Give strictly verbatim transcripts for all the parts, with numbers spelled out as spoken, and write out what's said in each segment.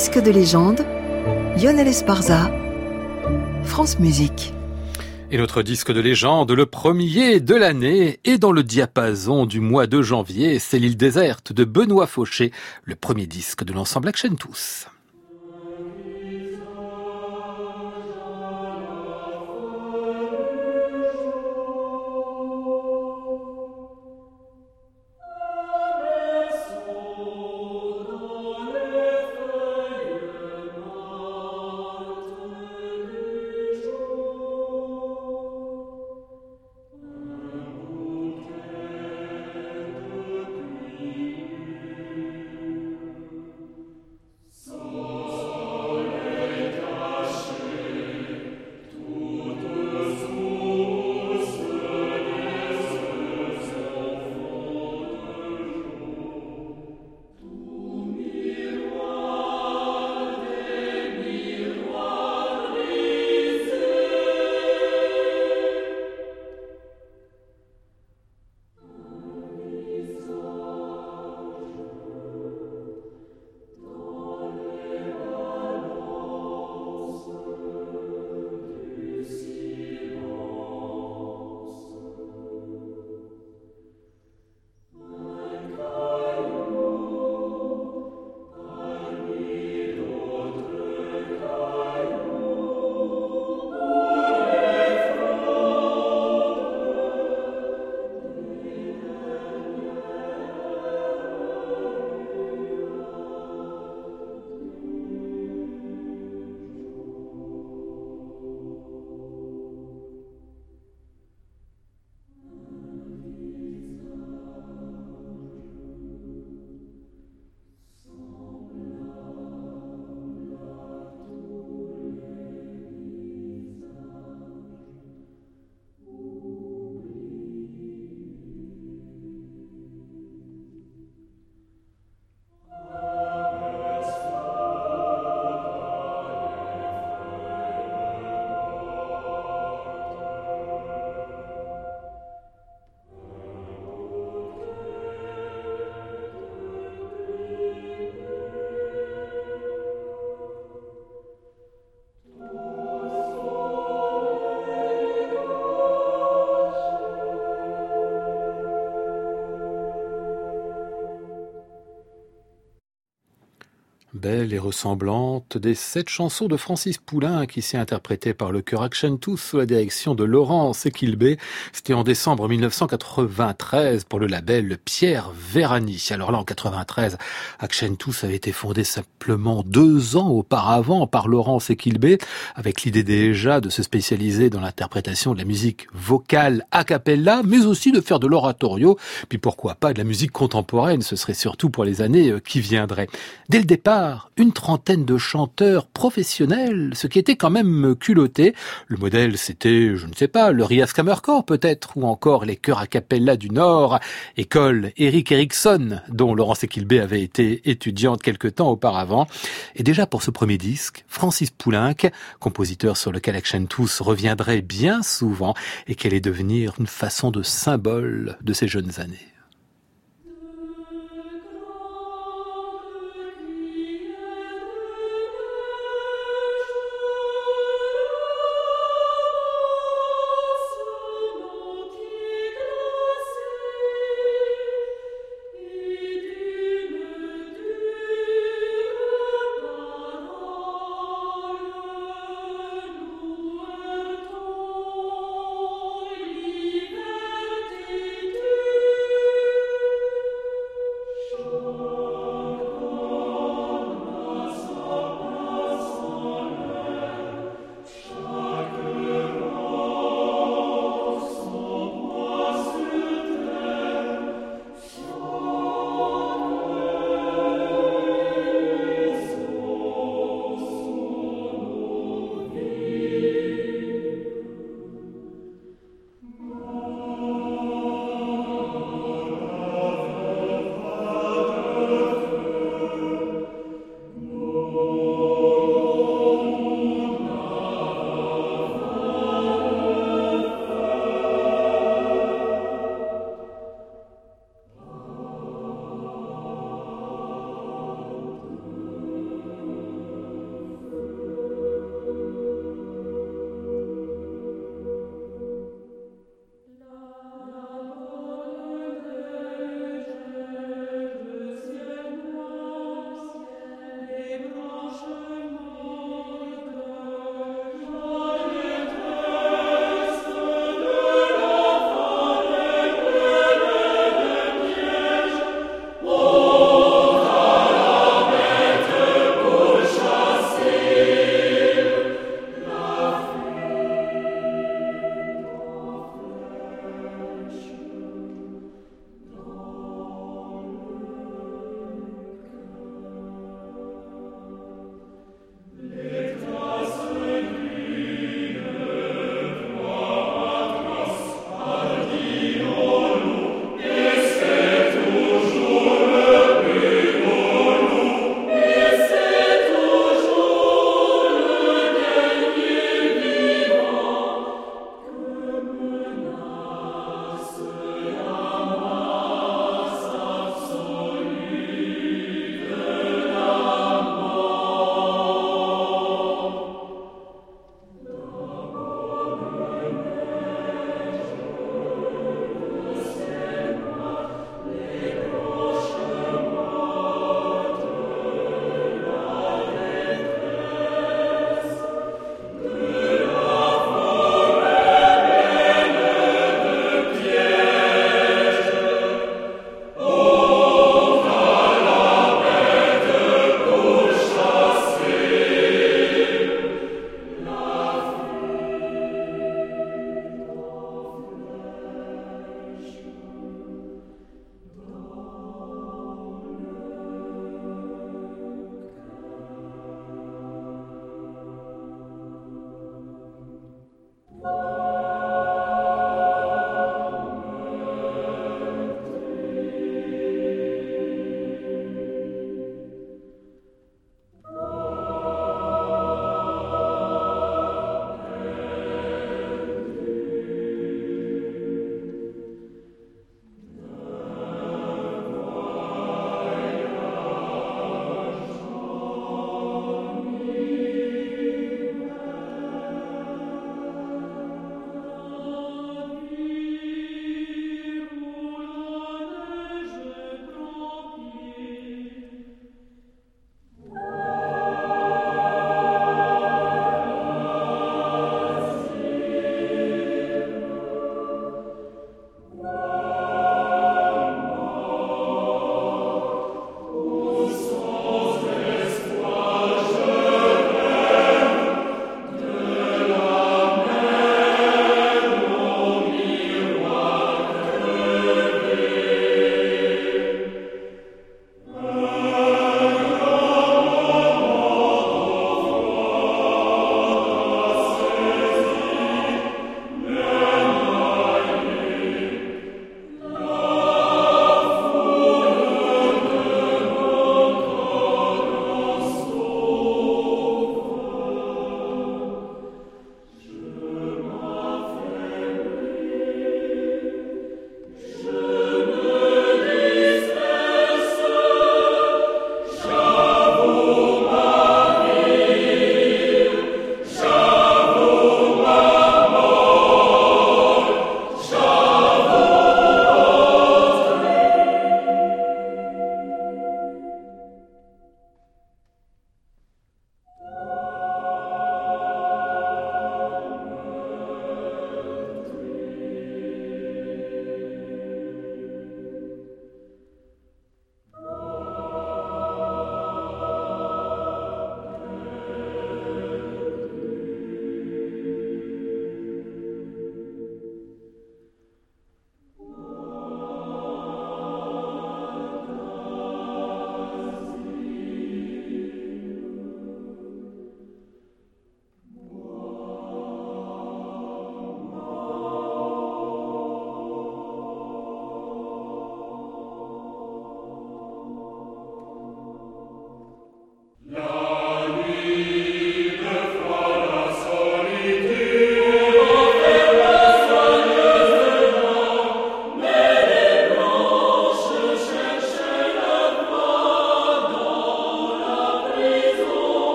Disque de légende, Lionel Esparza, France Musique. Et notre disque de légende, le premier de l'année, est dans le diapason du mois de janvier. C'est l'île déserte de Benoît Fauché, le premier disque de l'ensemble Action Tous. Belle et ressemblante des sept chansons de Francis Poulenc qui s'est interprétée par le chœur Action Tous sous la direction de Laurence Equilbé. C'était en décembre mille neuf cent quatre-vingt-treize pour le label Pierre Vérani. Alors là, en quatre-vingt-treize, Action Tous avait été fondé simplement deux ans auparavant par Laurence Equilbé, avec l'idée déjà de se spécialiser dans l'interprétation de la musique vocale a cappella, mais aussi de faire de l'oratorio, puis pourquoi pas de la musique contemporaine, ce serait surtout pour les années qui viendraient. Dès le départ, une trentaine de chanteurs professionnels, ce qui était quand même culotté. Le modèle, c'était, je ne sais pas, le Rias Kammerchor peut-être, ou encore les chœurs a cappella du Nord, école Eric Erickson, dont Laurence Equilbé avait été étudiante quelque temps auparavant. Et déjà pour ce premier disque, Francis Poulenc, compositeur sur lequel Action Tous reviendrait bien souvent, et qu'elle allait devenir une façon de symbole de ces jeunes années.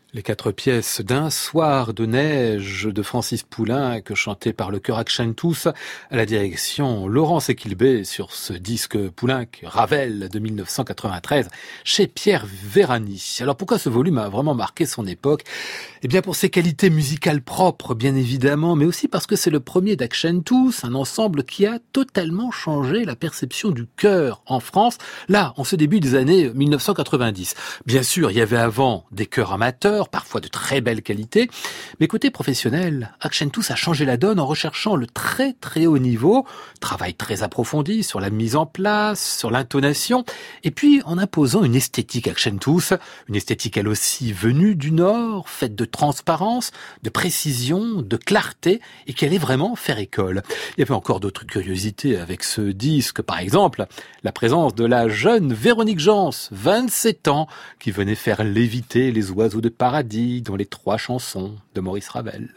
Les quatre pièces d'un soir de neige de Francis Poulenc, chanté par le chœur Accentus, à la direction Laurence Equilbé sur ce disque Poulenc Ravel de mille neuf cent quatre-vingt-treize chez Pierre Vérani. Alors pourquoi ce volume a vraiment marqué son époque? Eh bien pour ses qualités musicales propres, bien évidemment, mais aussi parce que c'est le premier d'Accentus, un ensemble qui a totalement changé la perception du chœur en France, là, en ce début des années mille neuf cent quatre-vingt-dix. Bien sûr, il y avait avant des chœurs amateurs, parfois de très belle qualité, mais côté professionnel, Accentus a changé la donne en recherchant le très très haut niveau, travail très approfondi sur la mise en place, sur l'intonation, et puis en imposant une esthétique Accentus, une esthétique elle aussi venue du Nord, faite de transparence, de précision, de clarté, et qui allait vraiment faire école. Il y avait encore d'autres curiosités avec ce disque, par exemple, la présence de la jeune Véronique Jans, vingt-sept ans, qui venait faire léviter les oiseaux de paradis dans les trois chansons de Maurice Ravel.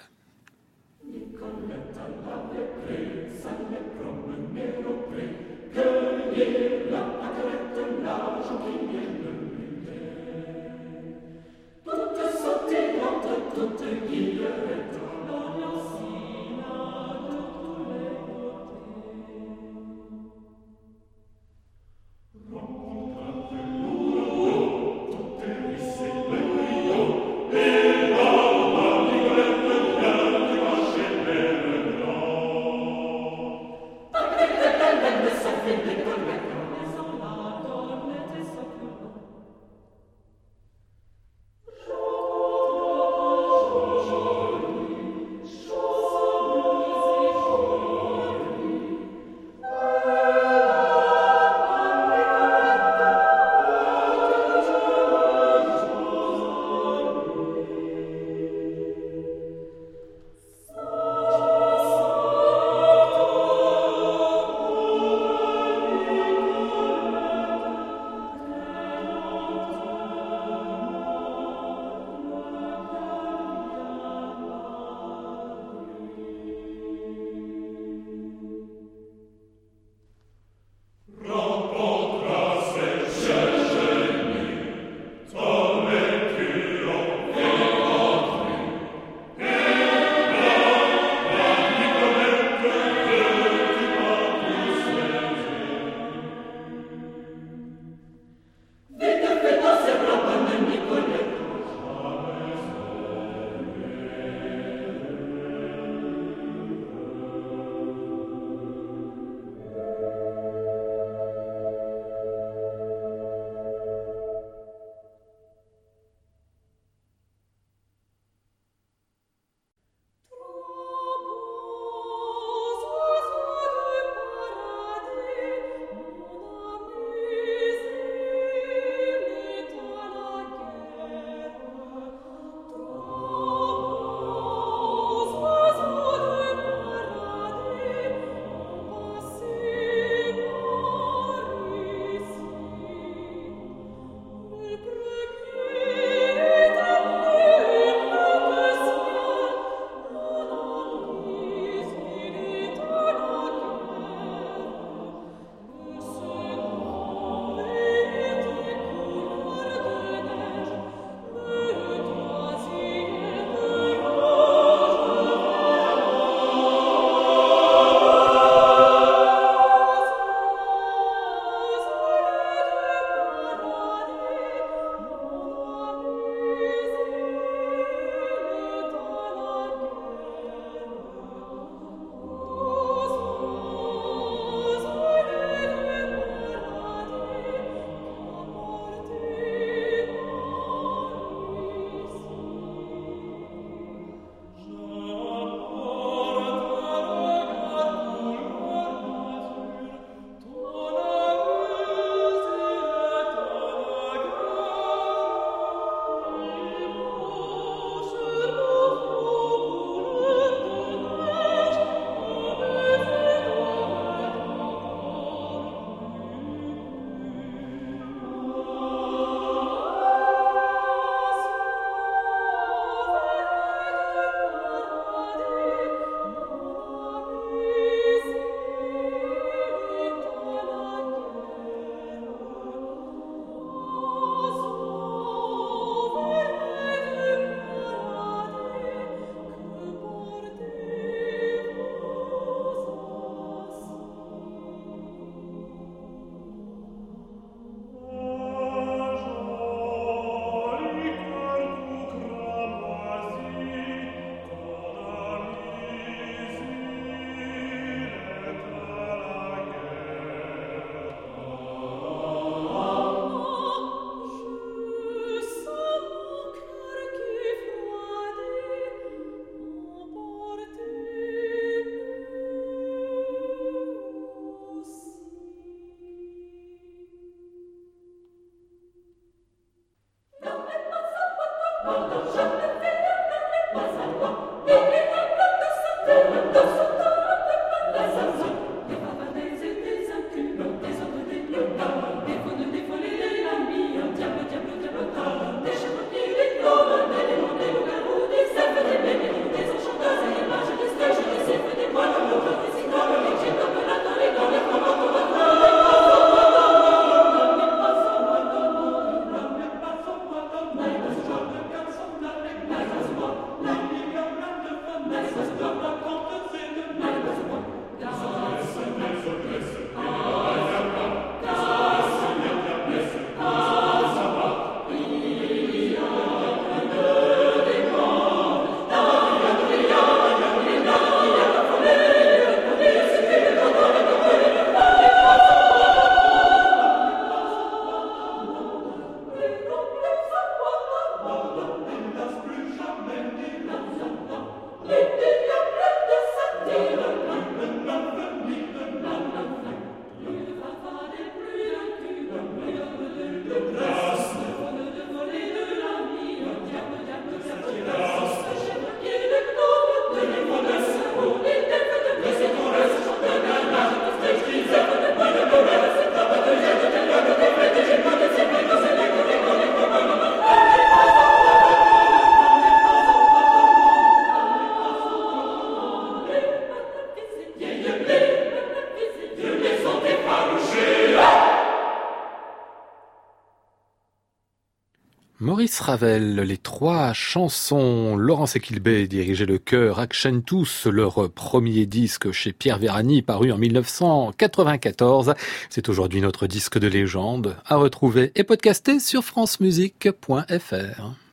Maurice Ravel, les trois chansons. Laurence et Quilbé dirigeaient le chœur Accentus, leur premier disque chez Pierre Vérani, paru en mille neuf cent quatre-vingt-quatorze. C'est aujourd'hui notre disque de légende, à retrouver et podcaster sur francemusique point f r.